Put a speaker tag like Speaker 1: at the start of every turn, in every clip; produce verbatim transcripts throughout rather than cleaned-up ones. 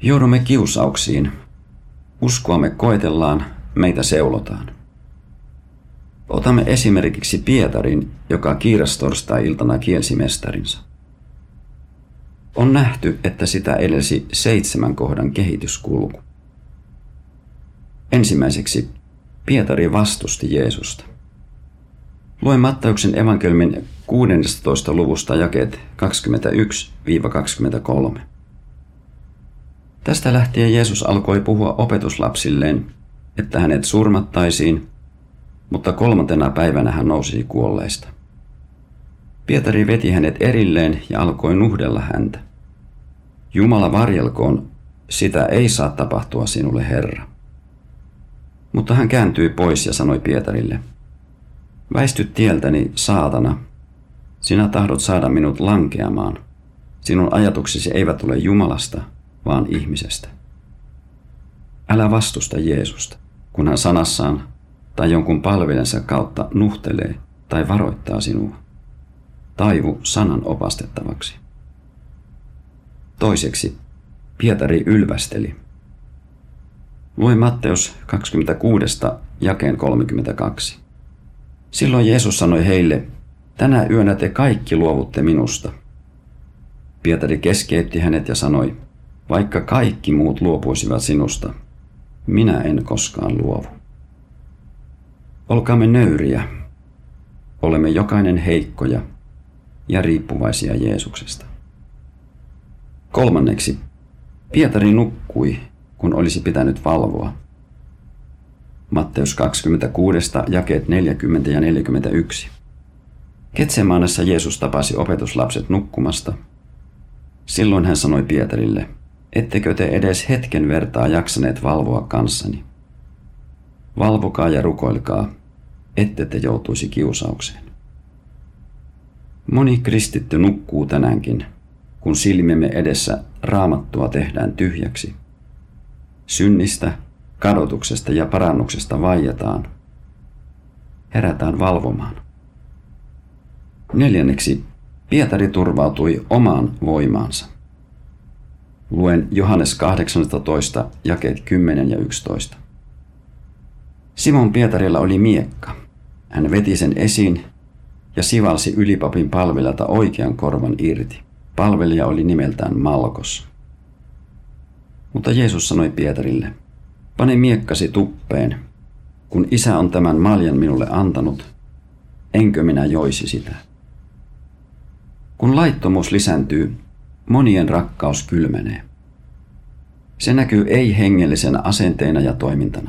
Speaker 1: Joudumme kiusauksiin. Uskoamme koetellaan, meitä seulotaan. Otamme esimerkiksi Pietarin, joka kiirastorstai-iltana kielsi mestarinsa. On nähty, että sitä edelsi seitsemän kohdan kehityskulku. Ensimmäiseksi Pietari vastusti Jeesusta. Luen Matteuksen evankeliumin kuudennestatoista luvusta jakeet kaksikymmentäyksi kaksikymmentäkolme. Tästä lähtien Jeesus alkoi puhua opetuslapsilleen, että hänet surmattaisiin, mutta kolmantena päivänä hän nousi kuolleista. Pietari veti hänet erilleen ja alkoi nuhdella häntä. Jumala varjelkoon, sitä ei saa tapahtua sinulle, Herra. Mutta hän kääntyi pois ja sanoi Pietarille, väisty tieltäni, saatana. Sinä tahdot saada minut lankeamaan. Sinun ajatuksesi eivät tule Jumalasta, vaan ihmisestä. Älä vastusta Jeesusta, kun hän sanassaan tai jonkun palvelensa kautta nuhtelee tai varoittaa sinua. Taivu sanan opastettavaksi. Toiseksi Pietari ylvästeli. Lue Matteus kaksikymmentäkuusi jakeen kolmekymmentäkaksi. Silloin Jeesus sanoi heille, tänä yönä te kaikki luovutte minusta. Pietari keskeytti hänet ja sanoi, vaikka kaikki muut luopuisivat sinusta, minä en koskaan luovu. Olkaamme nöyriä. Olemme jokainen heikkoja ja riippuvaisia Jeesuksesta. Kolmanneksi, Pietari nukkui, kun olisi pitänyt valvoa. Matteus kaksikymmentäkuusi, jakeet neljäkymmentä ja neljäkymmentäyksi. Getsemanessa Jeesus tapasi opetuslapset nukkumasta. Silloin hän sanoi Pietarille, ettekö te edes hetken vertaa jaksaneet valvoa kanssani? Valvokaa ja rukoilkaa, ette te joutuisi kiusaukseen. Moni kristitty nukkuu tänäänkin, kun silmiemme edessä Raamattua tehdään tyhjäksi. Synnistä, kadotuksesta ja parannuksesta vaietaan. Herätään valvomaan. Neljänneksi, Pietari turvautui omaan voimaansa. Luen Johannes kahdeksantoista, jakeet kymmenen ja yksitoista. Simon Pietarilla oli miekka. Hän veti sen esiin ja sivalsi ylipapin palvelijalta oikean korvan irti. Palvelija oli nimeltään Malkos. Mutta Jeesus sanoi Pietarille, pane miekkasi tuppeen, kun Isä on tämän maljan minulle antanut, enkö minä joisi sitä. Kun laittomuus lisääntyy, monien rakkaus kylmenee. Se näkyy ei-hengellisenä asenteena ja toimintana.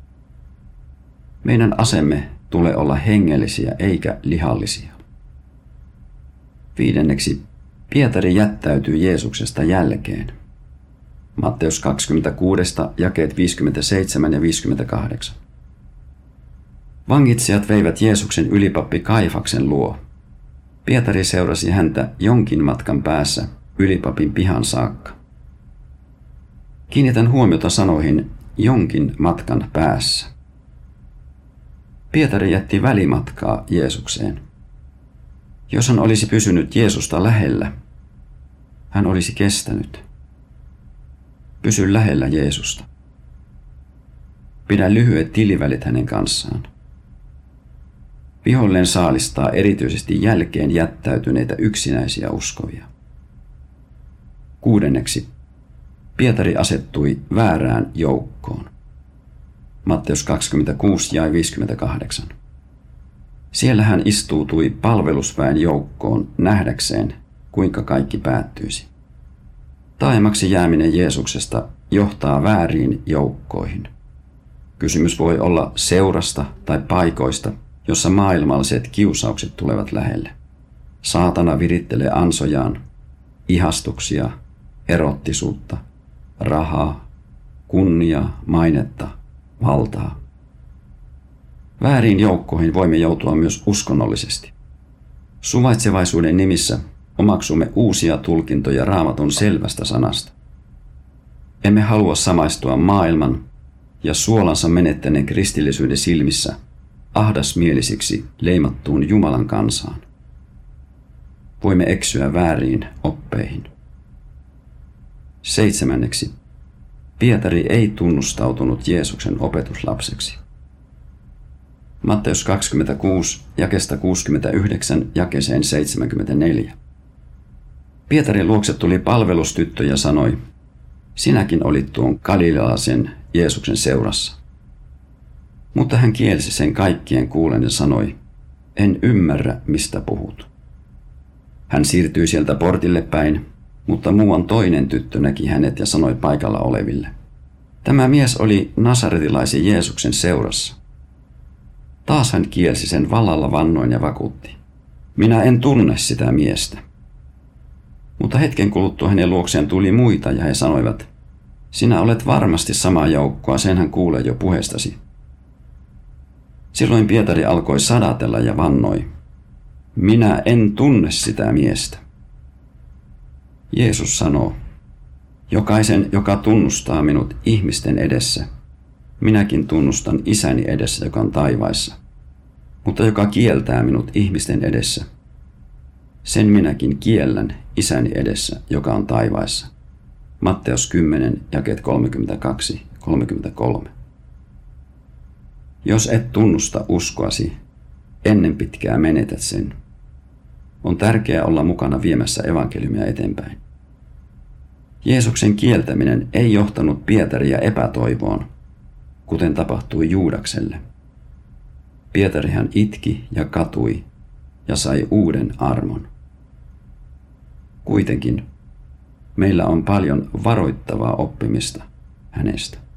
Speaker 1: Meidän asemme tulee olla hengellisiä eikä lihallisia. Viidenneksi, Pietari jättäytyy Jeesuksesta jälkeen. Matteus kaksikymmentäkuusi, jakeet viisikymmentäseitsemän ja viisikymmentäkahdeksan. Vangitsijat veivät Jeesuksen ylipappi Kaifaksen luo. Pietari seurasi häntä jonkin matkan päässä ylipapin pihan saakka. Kiinnitän huomiota sanoihin jonkin matkan päässä. Pietari jätti välimatkaa Jeesukseen. Jos hän olisi pysynyt Jeesusta lähellä, hän olisi kestänyt. Pysy lähellä Jeesusta. Pidä lyhyet tilivälit hänen kanssaan. Vihollinen saalistaa erityisesti jälkeen jättäytyneitä yksinäisiä uskovia. Kuudenneksi, Pietari asettui väärään joukkoon. Matteus kaksikymmentäkuusi ja viisikymmentäkahdeksan. Siellä hän istuutui palvelusväen joukkoon nähdäkseen, kuinka kaikki päättyisi. Taaemmaksi jääminen Jeesuksesta johtaa vääriin joukkoihin. Kysymys voi olla seurasta tai paikoista, jossa maailmalliset kiusaukset tulevat lähelle. Saatana virittelee ansojaan, ihastuksia, erottisuutta, rahaa, kunniaa, mainetta, valtaa. Vääriin joukkoihin voimme joutua myös uskonnollisesti. Suvaitsevaisuuden nimissä omaksumme uusia tulkintoja Raamatun selvästä sanasta. Emme halua samaistua maailman ja suolansa menettäneen kristillisyyden silmissä ahdasmielisiksi leimattuun Jumalan kansaan. Voimme eksyä vääriin oppeihin. Seitsemänneksi, Pietari ei tunnustautunut Jeesuksen opetuslapseksi. Matteus kaksikymmentäkuusi, jakesta kuusikymmentäyhdeksän, jakeeseen seitsemänkymmentäneljä. Pietarin luokse tuli palvelustyttö ja sanoi, sinäkin olit tuon galilealaisen Jeesuksen seurassa. Mutta hän kielsi sen kaikkien kuulen ja sanoi, en ymmärrä, mistä puhut. Hän siirtyi sieltä portille päin, mutta muuan toinen tyttö näki hänet ja sanoi paikalla oleville, tämä mies oli nasaretilaisen Jeesuksen seurassa. Taas hän kielsi sen vallalla vannoin ja vakuutti, minä en tunne sitä miestä. Mutta hetken kuluttua hänen luokseen tuli muita ja he sanoivat, sinä olet varmasti samaa joukkoa, sen hän kuulee jo puheestasi. Silloin Pietari alkoi sadatella ja vannoi, minä en tunne sitä miestä. Jeesus sanoo, jokaisen, joka tunnustaa minut ihmisten edessä, minäkin tunnustan isäni edessä, joka on taivaissa. Mutta joka kieltää minut ihmisten edessä, sen minäkin kiellän isäni edessä, joka on taivaissa. Matteus kymmenen, jakeet kolmekymmentäkaksi kolmekymmentäkolme. Jos et tunnusta uskoasi, ennen pitkää menetät sen. On tärkeää olla mukana viemässä evankeliumia eteenpäin. Jeesuksen kieltäminen ei johtanut Pietaria epätoivoon, kuten tapahtui Juudakselle. Pietarihan itki ja katui ja sai uuden armon. Kuitenkin meillä on paljon varoittavaa oppimista hänestä.